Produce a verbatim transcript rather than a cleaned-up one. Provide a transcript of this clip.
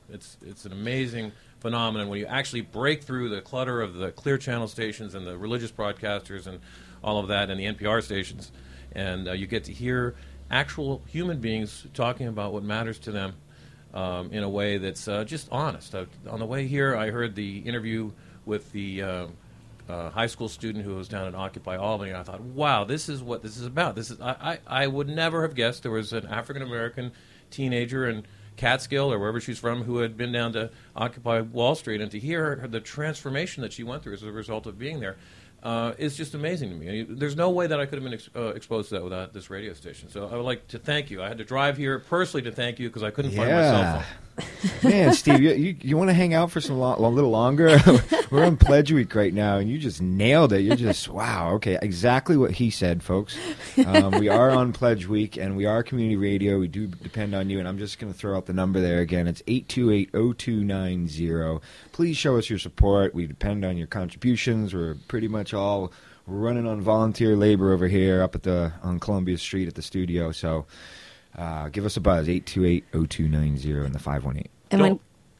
It's it's an amazing phenomenon when you actually break through the clutter of the Clear Channel stations and the religious broadcasters and all of that and the N P R stations, and uh, you get to hear actual human beings talking about what matters to them um, in a way that's uh, just honest. Uh, on the way here, I heard the interview with the uh, uh, high school student who was down at Occupy Albany, and I thought, wow, this is what this is about. This is I, I, I would never have guessed there was an African-American teenager in Catskill or wherever she's from who had been down to Occupy Wall Street, and to hear her, the transformation that she went through as a result of being there uh, is just amazing to me. There's no way that I could have been ex- uh, exposed to that without this radio station. So I would like to thank you. I had to drive here personally to thank you because I couldn't yeah. find my cell phone. Man, Steve, you, you, you want to hang out for some lo- a little longer? We're on Pledge Week right now, and you just nailed it. You're just, wow, okay, exactly what he said, folks. Um, we are on Pledge Week, and we are community radio. We do depend on you, and I'm just going to throw out the number there again. It's eight two eight, oh two nine zero. Please show us your support. We depend on your contributions. We're pretty much all we're running on volunteer labor over here up at the on Columbia Street at the studio, so... Uh, give us a buzz, eight two eight, oh two nine zero and the five one eight. And when,